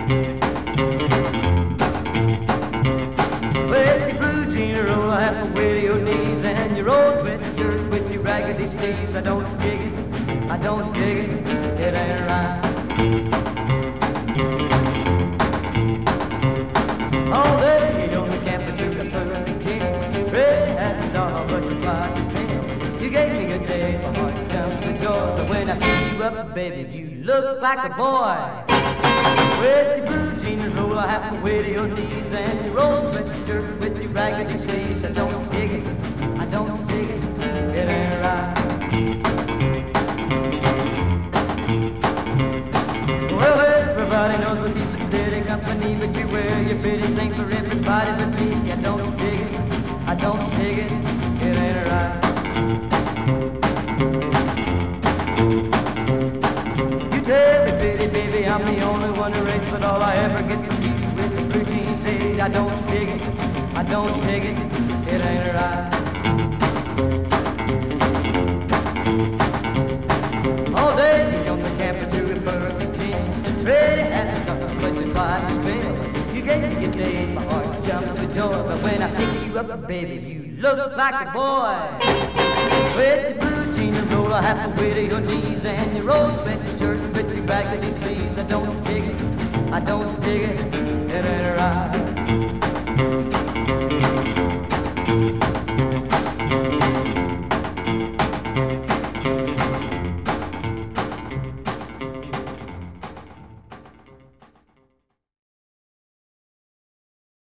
With your blue jean roll halfway to your knees and your old sweater shirt with your raggedy sleeves. I don't dig it, I don't dig it, it ain't right. All day on the campus you're a perfect king. Red has a dog but you're twice as thin. You gave me a day, my heart comes to joy. But when I pick you up, baby, you look like a boy. With your blue jeans roll halfway to your knees and your old sweater shirt with your raggedy sleeves. I don't dig it, I don't dig it, it ain't right. Well, everybody knows what keeps it steady company, but you wear your pretty things for everybody but me. I don't dig it, I don't dig it, it ain't right. You tell me, pretty baby, I'm the only one to race, but all I ever get from you is a blue jean date. I don't dig it, I don't dig it, it ain't right. All day on the campus you're a perfect teen. Ready as a dog, but you're twice as thin. You gave me a day, my heart jumps with joy. But when I pick you up, baby, you look like a boy. With your blue jeans roll halfway to your knees and your old sweater shirt with your raggedy sleeves. I don't dig it, I don't dig it, it ain't right.